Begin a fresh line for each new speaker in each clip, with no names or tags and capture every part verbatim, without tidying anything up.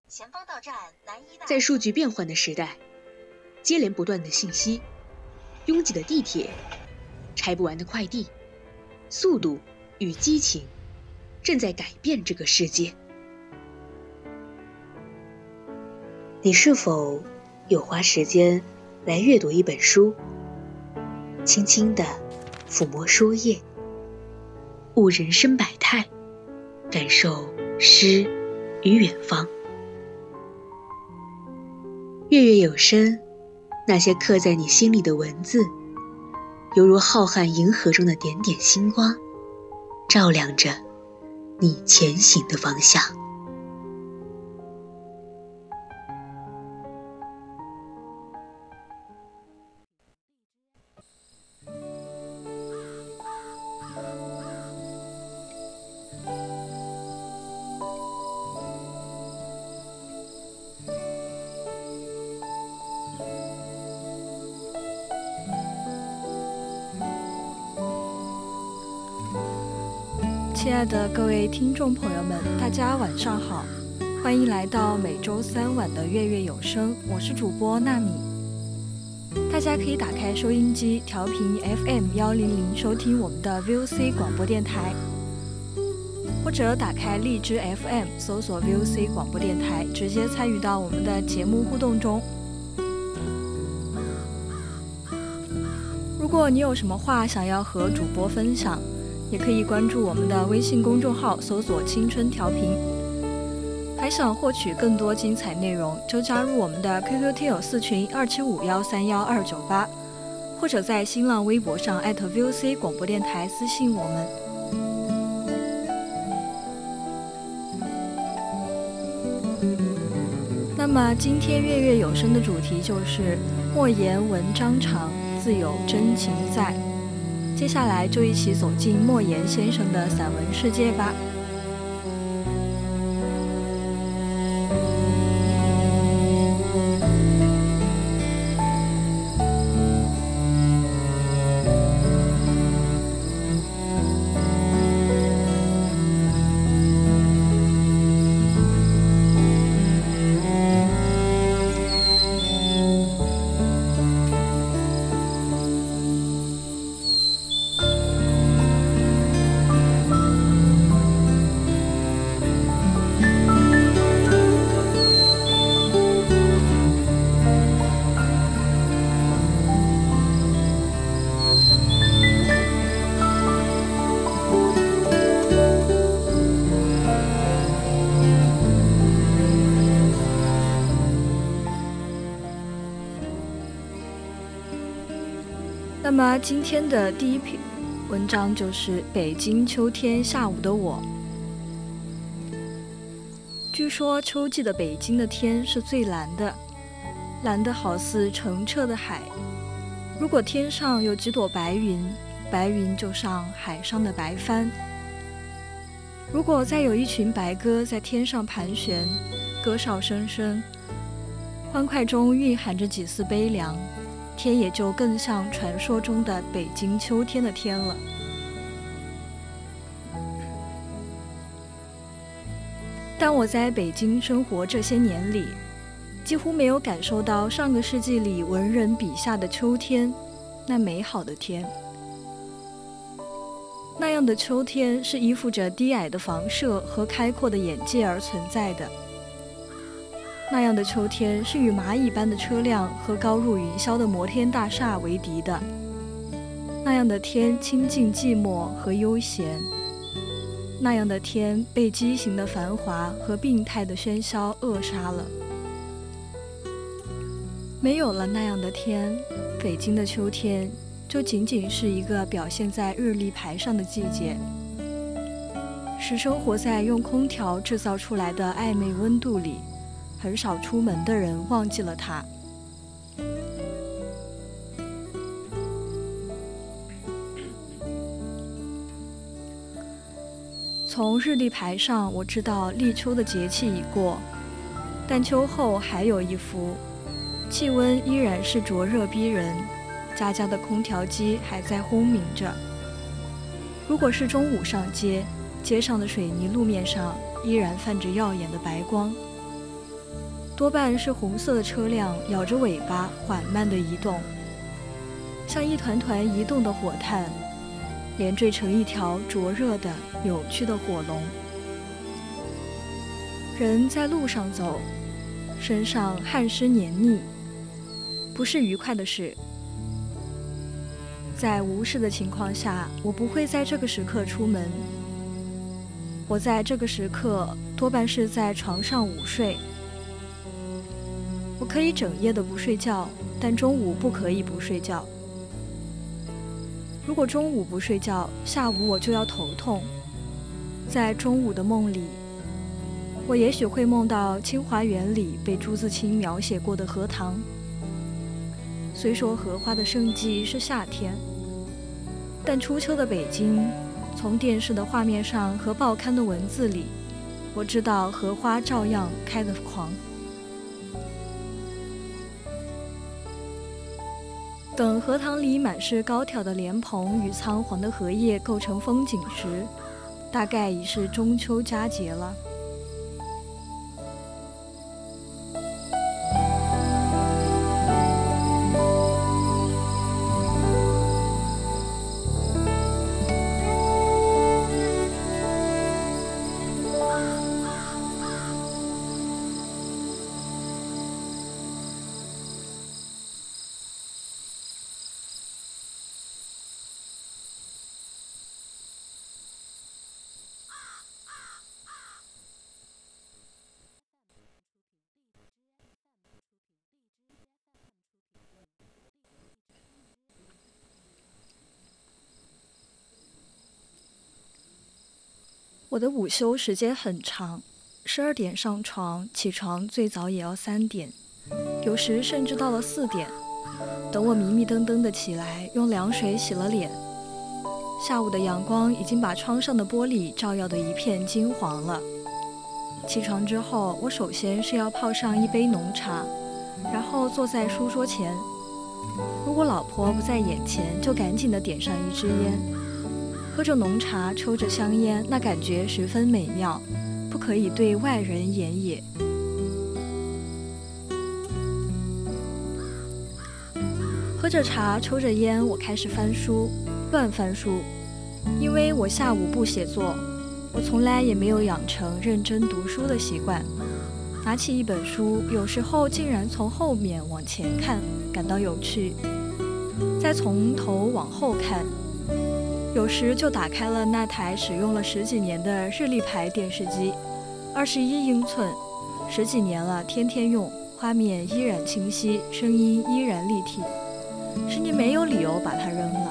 在数据变换的时代，接连不断的信息，拥挤的地铁，拆不完的快递，速度与激情正在改变这个世界。你是否有花时间来阅读一本书，轻轻地抚摸书页，悟人生百态，感受诗与远方。月月有声，那些刻在你心里的文字，犹如浩瀚银河中的点点星光，照亮着你前行的方向。
亲爱的各位听众朋友们，大家晚上好，欢迎来到每周三晚的月月有声，我是主播纳米。大家可以打开收音机调频 F M 一零零收听我们的 V O C 广播电台，或者打开荔枝 F M 搜索 V O C 广播电台，直接参与到我们的节目互动中。如果你有什么话想要和主播分享，也可以关注我们的微信公众号，搜索青春调频。还想获取更多精彩内容，就加入我们的 Q Q 听友四群二七五幺三幺二九八，或者在新浪微博上艾特 V O C 广播电台私信我们。那么今天月月有声的主题就是莫言文章长，自有真情在。接下来就一起走进莫言先生的散文世界吧。那么今天的第一篇文章就是北京秋天下午的我。据说秋季的北京的天是最蓝的，蓝得好似澄澈的海。如果天上有几朵白云，白云就像海上的白帆。如果再有一群白鸽在天上盘旋，歌哨声声，欢快中蕴含着几丝悲凉，天也就更像传说中的北京秋天的天了。但我在北京生活这些年里，几乎没有感受到上个世纪里文人笔下的秋天，那美好的天。那样的秋天是依附着低矮的房舍和开阔的眼界而存在的。那样的秋天是与蚂蚁般的车辆和高入云霄的摩天大厦为敌的。那样的天清静寂寞和悠闲。那样的天被畸形的繁华和病态的喧嚣扼杀了。没有了那样的天，北京的秋天就仅仅是一个表现在日历牌上的季节，使生活在用空调制造出来的暧昧温度里，很少出门的人忘记了它。从日历牌上我知道立秋的节气已过，但秋后还有一幅，气温依然是灼热逼人，家家的空调机还在轰鸣着。如果是中午上街，街上的水泥路面上依然泛着耀眼的白光。 多半是红色的车辆摇着尾巴缓慢地移动，像一团团移动的火炭，连缀成一条灼热的扭曲的火龙。人在路上走，身上汗湿黏腻，不是愉快的事。在无事的情况下，我不会在这个时刻出门。我在这个时刻多半是在床上午睡。我可以整夜的不睡觉，但中午不可以不睡觉。如果中午不睡觉，下午我就要头痛。在中午的梦里，我也许会梦到清华园里被朱自清描写过的荷塘。虽说荷花的盛季是夏天，但初秋的北京，从电视的画面上和报刊的文字里，我知道荷花照样开得狂。等荷塘里满是高挑的莲蓬与苍黄的荷叶构成风景时，大概已是中秋佳节了。我的午休时间很长，十二点上床，起床最早也要三点，有时甚至到了四点。等我迷迷瞪瞪的起来，用凉水洗了脸，下午的阳光已经把窗上的玻璃照耀得一片金黄了。起床之后，我首先是要泡上一杯浓茶，然后坐在书桌前。如果老婆不在眼前，就赶紧地点上一支烟。喝着浓茶，抽着香烟，那感觉十分美妙，不可以对外人言也。喝着茶，抽着烟，我开始翻书，乱翻书，因为我下午不写作，我从来也没有养成认真读书的习惯。拿起一本书，有时候竟然从后面往前看，感到有趣，再从头往后看。有时就打开了那台使用了十几年的日立牌电视机，二十一英寸，十几年了，天天用，画面依然清晰，声音依然立体，使你没有理由把它扔了。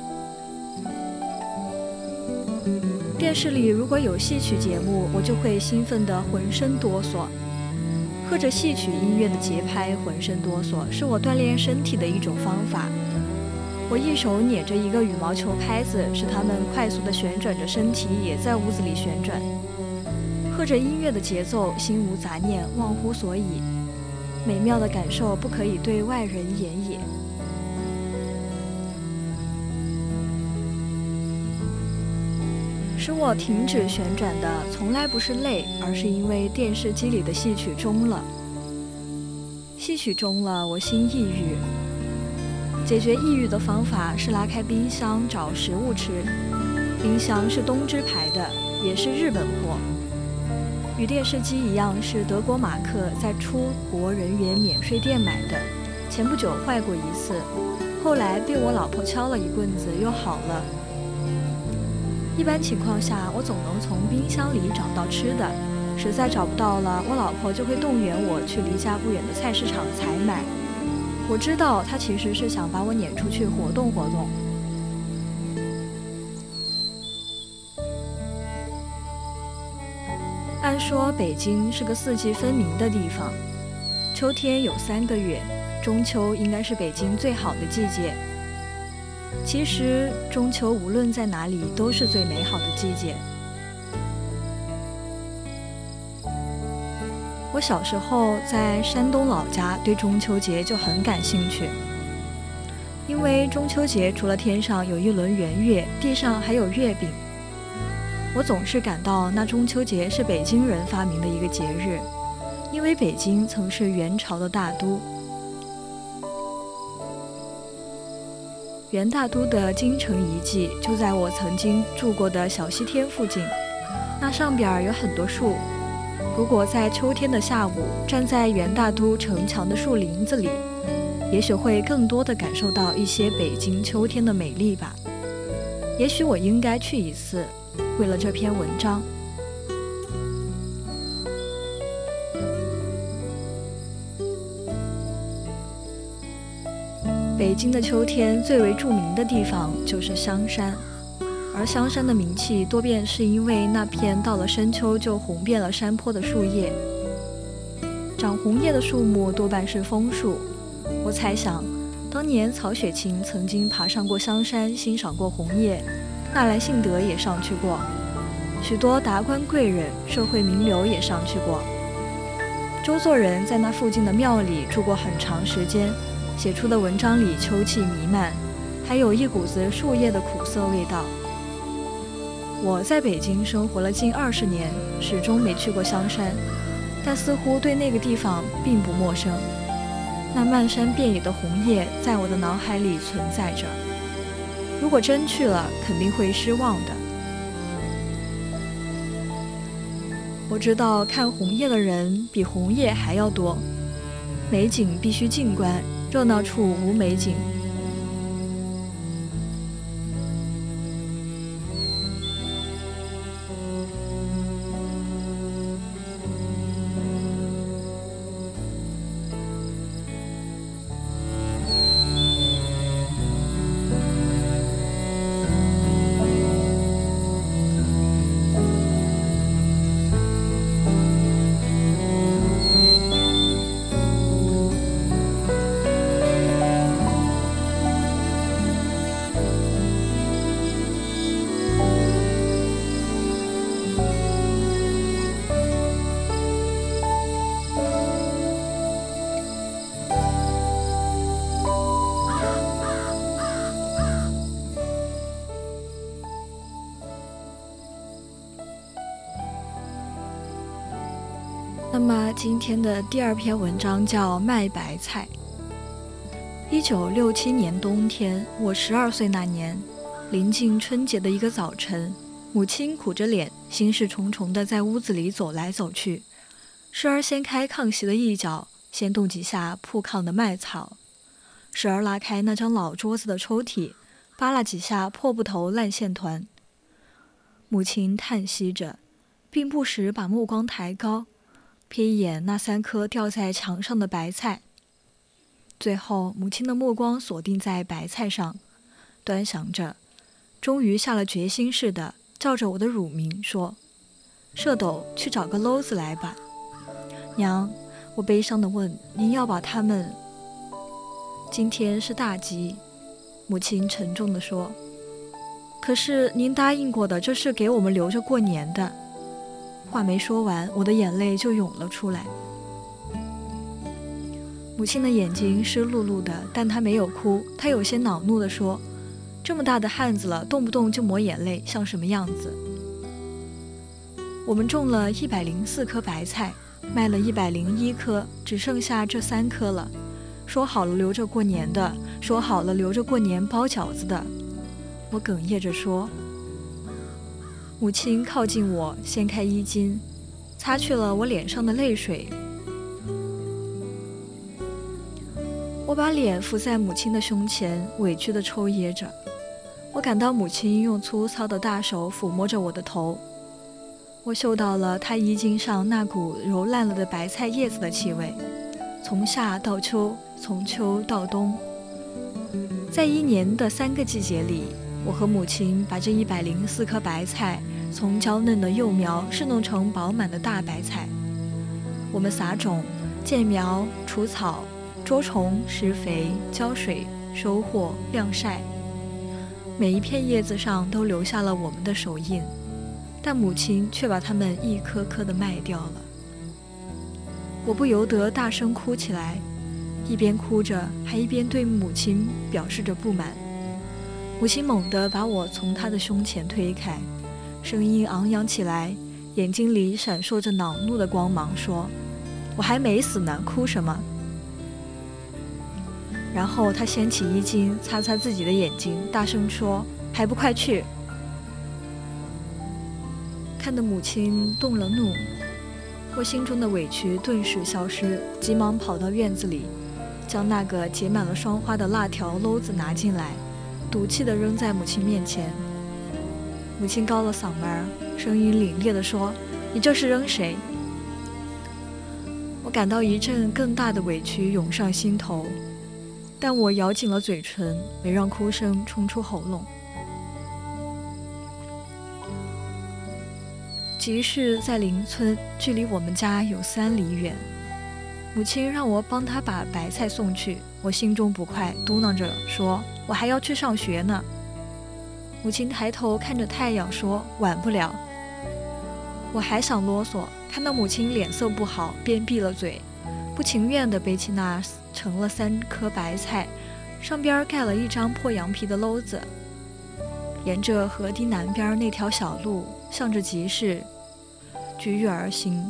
电视里如果有戏曲节目，我就会兴奋得浑身哆嗦，和着戏曲音乐的节拍浑身哆嗦，是我锻炼身体的一种方法。我一手捻着一个羽毛球拍子，使它们快速地旋转着身体，也在屋子里旋转。和着音乐的节奏，心无杂念，忘乎所以，美妙的感受不可以对外人言也。使我停止旋转的从来不是累，而是因为电视机里的戏曲终了。戏曲终了，我心抑郁。解决抑郁的方法是拉开冰箱找食物吃，冰箱是东芝牌的，也是日本货，与电视机一样是德国马克在出国人员免税店买的，前不久坏过一次，后来被我老婆敲了一棍子又好了。一般情况下，我总能从冰箱里找到吃的，实在找不到了，我老婆就会动员我去离家不远的菜市场采买。我知道他其实是想把我撵出去活动活动。按说北京是个四季分明的地方，秋天有三个月，中秋应该是北京最好的季节。其实中秋无论在哪里都是最美好的季节。我小时候在山东老家，对中秋节就很感兴趣，因为中秋节除了天上有一轮圆月，地上还有月饼。我总是感到那中秋节是北京人发明的一个节日， 因为北京曾是元朝的大都。元大都的京城遗迹就在我曾经住过的小西天附近，那上边有很多树。如果在秋天的下午站在元大都城墙的树林子里，也许会更多地感受到一些北京秋天的美丽吧。也许我应该去一次，为了这篇文章。北京的秋天最为著名的地方就是香山，而香山的名气多半是因为那片到了深秋就红遍了山坡的树叶。长红叶的树木多半是枫树。我猜想，当年曹雪芹曾经爬上过香山欣赏过红叶，纳兰性德也上去过，许多达官贵人、社会名流也上去过。周作人在那附近的庙里住过很长时间，写出的文章里秋气弥漫，还有一股子树叶的苦涩味道。我在北京生活了近二十年，始终没去过香山，但似乎对那个地方并不陌生。那漫山遍野的红叶在我的脑海里存在着，如果真去了，肯定会失望的。我知道看红叶的人比红叶还要多，美景必须静观，热闹处无美景。那么今天的第二篇文章叫《卖白菜》。一九六七年冬天，我十二岁那年，临近春节的一个早晨，母亲苦着脸，心事重重地在屋子里走来走去，时而掀开炕席的一角，掀动几下铺炕的麦草，时而拉开那张老桌子的抽屉，扒拉几下破布头烂线团。母亲叹息着，并不时把目光抬高，瞥一眼那三颗吊在墙上的白菜。最后母亲的目光锁定在白菜上，端详着，终于下了决心似的照着我的乳名说：舍斗，去找个篓子来吧。娘，我悲伤地问，您要把它们……今天是大吉，母亲沉重地说，可是您答应过的，这是给我们留着过年的。话没说完，我的眼泪就涌了出来。母亲的眼睛湿漉漉的，但她没有哭，她有些恼怒地说，这么大的汉子了，动不动就抹眼泪，像什么样子？我们种了一百零四棵白菜，卖了一百零一颗，只剩下这三颗了。说好了留着过年的，说好了留着过年包饺子的。我哽咽着说。母亲靠近我，掀开衣襟，擦去了我脸上的泪水。我把脸伏在母亲的胸前，委屈地抽噎着。我感到母亲用粗糙的大手抚摸着我的头，我嗅到了她衣襟上那股揉烂了的白菜叶子的气味，从夏到秋，从秋到冬。在一年的三个季节里，我和母亲把这一百零四颗白菜从娇嫩的幼苗侍弄成饱满的大白菜。我们撒种、建苗、除草、捉虫、施肥、浇水、收获、晾晒，每一片叶子上都留下了我们的手印，但母亲却把它们一颗颗地卖掉了。我不由得大声哭起来，一边哭着还一边对母亲表示着不满。母亲猛地把我从她的胸前推开，声音昂扬起来，眼睛里闪烁着恼怒的光芒，说： 我还没死呢，哭什么？然后他掀起衣襟，擦擦自己的眼睛，大声说：“还不快去！”看得母亲动了怒，我心中的委屈顿时消失，急忙跑到院子里，将那个结满了霜花的辣条篓子拿进来，赌气地扔在母亲面前。母亲高了嗓门，声音凛冽地说：“你这是扔谁？”我感到一阵更大的委屈涌上心头，但我咬紧了嘴唇，没让哭声冲出喉咙。集市在邻村，距离我们家有三里远。母亲让我帮她把白菜送去，我心中不快，嘟囔着说：“我还要去上学呢。”母亲抬头看着太阳说：“晚不了。”我还想啰嗦，看到母亲脸色不好，便闭了嘴，不情愿地背起那盛了三颗白菜，上边盖了一张破羊皮的篓子，沿着河堤南边那条小路，向着集市举雨而行。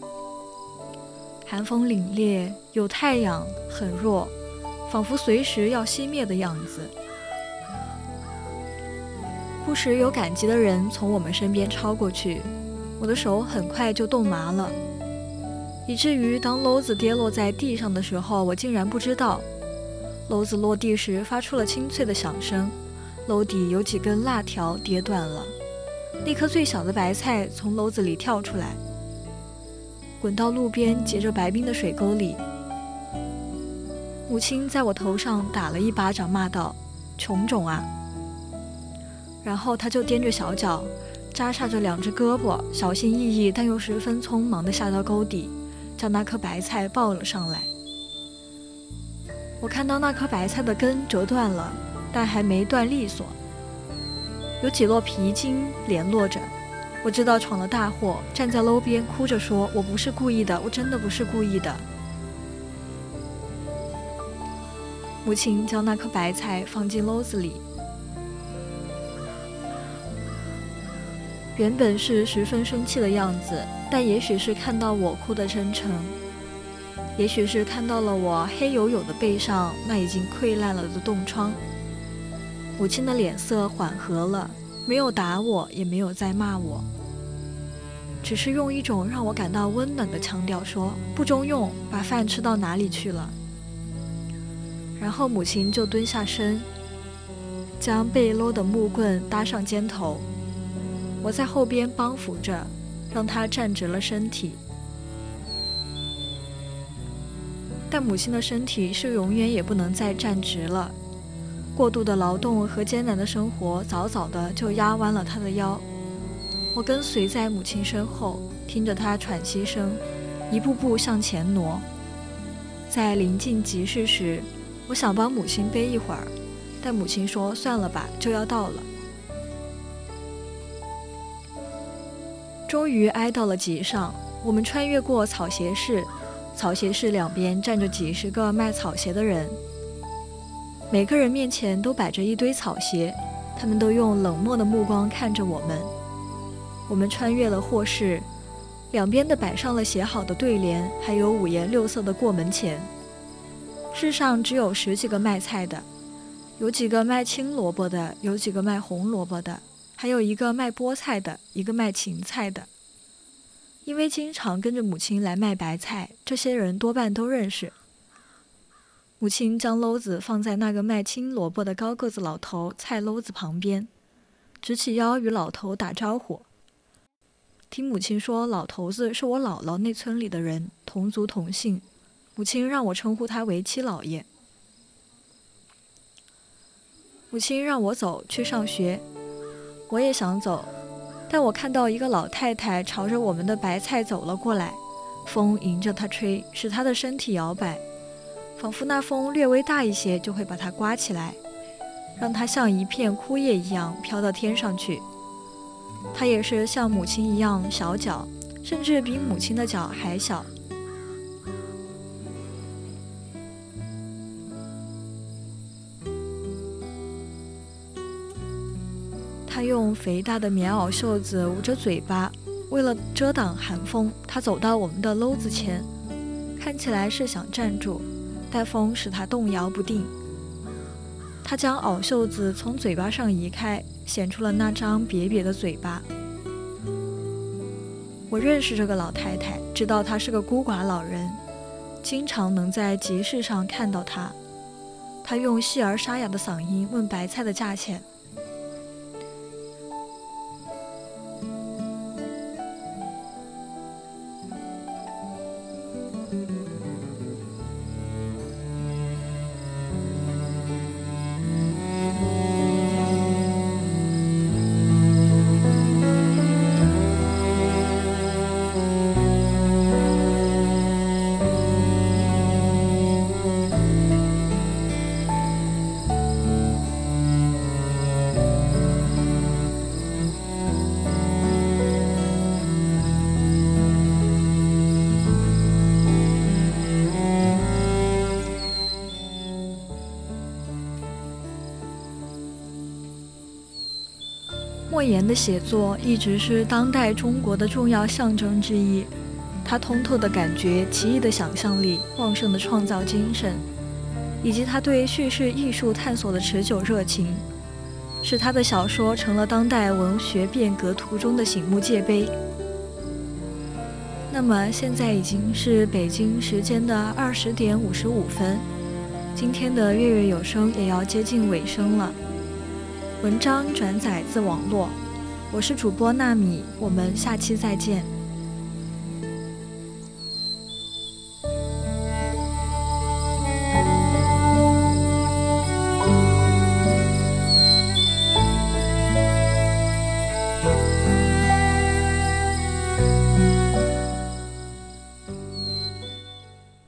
寒风凛冽，有太阳，很弱，仿佛随时要熄灭的样子。不时有赶集的人从我们身边超过去，我的手很快就冻麻了，以至于当篓子跌落在地上的时候，我竟然不知道。篓子落地时发出了清脆的响声，篓底有几根蜡条跌断了，那颗最小的白菜从篓子里跳出来，滚到路边结着白冰的水沟里。母亲在我头上打了一巴掌，骂道：“穷种啊！”然后她就踮着小脚，扎煞着两只胳膊，小心翼翼但又十分匆忙地下到沟底，将那颗白菜抱了上来。我看到那颗白菜的根折断了，但还没断利索，有几摞皮筋联络着。我知道闯了大祸，站在篓边哭着说：“我不是故意的，我真的不是故意的。”母亲将那颗白菜放进篓子里，原本是十分生气的样子，但也许是看到我哭得真诚，也许是看到了我黑黝黝的背上那已经溃烂了的冻疮，母亲的脸色缓和了，没有打我，也没有再骂我，只是用一种让我感到温暖的腔调说：“不中用，把饭吃到哪里去了？”然后母亲就蹲下身，将背篓的木棍搭上肩头，我在后边帮扶着，让她站直了身体。但母亲的身体是永远也不能再站直了，过度的劳动和艰难的生活早早的就压弯了她的腰。我跟随在母亲身后，听着她喘息声，一步步向前挪。在临近集市时，我想帮母亲背一会儿，但母亲说：“算了吧，就要到了。”终于挨到了集上，我们穿越过草鞋市，草鞋市两边站着几十个卖草鞋的人，每个人面前都摆着一堆草鞋，他们都用冷漠的目光看着我们。我们穿越了货市，两边的摆上了写好的对联，还有五颜六色的过门钱。市上只有十几个卖菜的，有几个卖青萝卜的，有几个卖红萝卜的，还有一个卖菠菜的，一个卖芹菜的。因为经常跟着母亲来卖白菜，这些人多半都认识。母亲将篓子放在那个卖青萝卜的高个子老头菜篓子旁边，直起腰与老头打招呼。听母亲说，老头子是我姥姥那村里的人，同族同姓，母亲让我称呼他为七老爷。母亲让我走去上学，我也想走，但我看到一个老太太朝着我们的白菜走了过来，风迎着她吹，使她的身体摇摆，仿佛那风略微大一些就会把它刮起来，让它像一片枯叶一样飘到天上去。她也是像母亲一样小脚，甚至比母亲的脚还小。她用肥大的棉袄袖子捂着嘴巴，为了遮挡寒风，她走到我们的篓子前， 看起来是想站住，但风使他动摇不定。他将袄袖子从嘴巴上移开，显出了那张瘪瘪的嘴巴。我认识这个老太太，知道她是个孤寡老人，经常能在集市上看到她。她用细而沙哑的嗓音问白菜的价钱。莫言的写作一直是当代中国的重要象征之一，他通透的感觉、奇异的想象力、旺盛的创造精神，以及他对叙事艺术探索的持久热情，使他的小说成了当代文学变革途中的醒目界碑。那么现在已经是北京时间的二十点五十五分，今天的月月有声也要接近尾声了。文章转载自网络，我是主播纳米，我们下期再见。